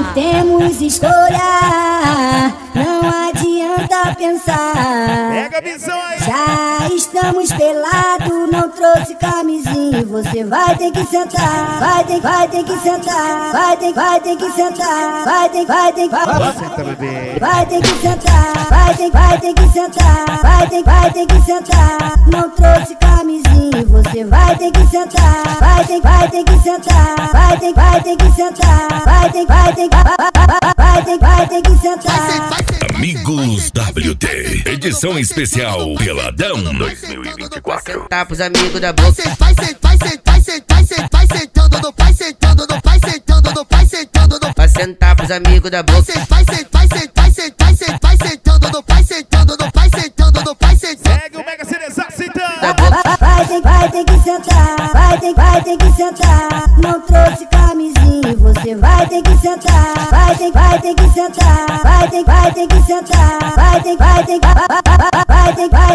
Temos escolha, não adianta pensar. Pega a visão aí. Já estamos pelados, não trouxe camisinha. Você vai ter que sentar, vai ter que sentar, vai ter que sentar, vai ter Senta, bebê. vai ter que sentar, vai ter que sentar, vai ter que sentar. Não trouxe camisinha, você vai ter que sentar, vai ter que sentar, vai ter que sentar, vai ter que sentar. Amigos WT, edição especial Peladão 2024. Sentar pros amigos da boca. Vai sentando no pai, sentando no pai, sentando no pai, sentando no pai. Vai sentar pros amigos da boca. Vai sentando no pai, sentando no pai, sentando no pai, sentando. Segue o Mega Cerezar sentando. Vai ter que sentar, vai ter que sentar. Não trouxe camisinha, você vai ter que sentar, vai ter que sentar, vai ter que sentar, vai ter